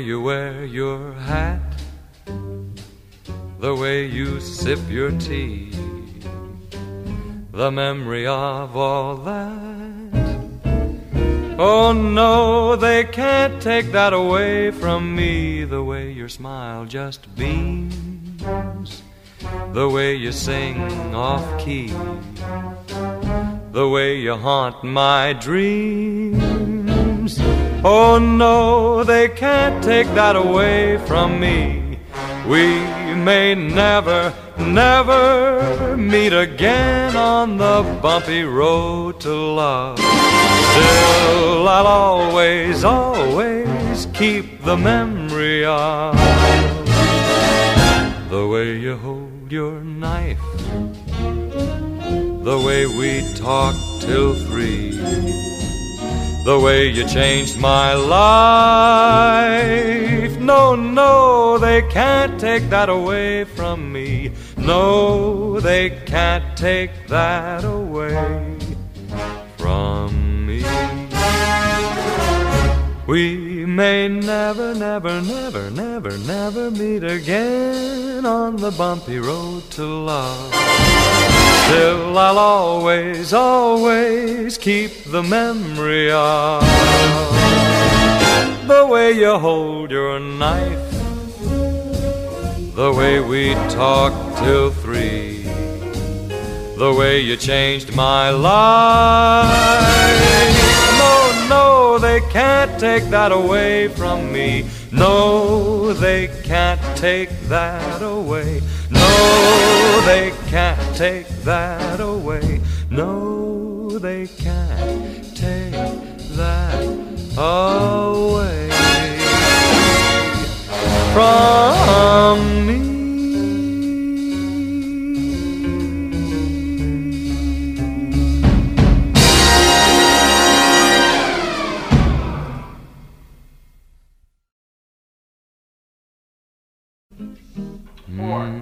you wear your hat, the way you sip your tea, the memory of all that. Oh no, they can't take that away from me. The way your smile just beams, the way you sing off-key, the way you haunt my dreams. Oh no, they can't take that away from me. We may never, never meet again on the bumpy road to love. Still, I'll always, always keep the memory of the way you hold your knife, the way we talked till 3, the way you changed my life. No, no, they can't take that away from me. No, they can't take that away from me. We may never, never, never, never, never meet again on the bumpy road to love. Still, I'll always, always keep the memory of the way you hold your knife, the way we talked till 3, the way you changed my life. No, no, they can't take that away from me. No, they can't take that away. No, they can't take that away. No, they can't take that away from me.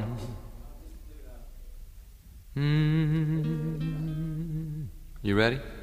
You ready?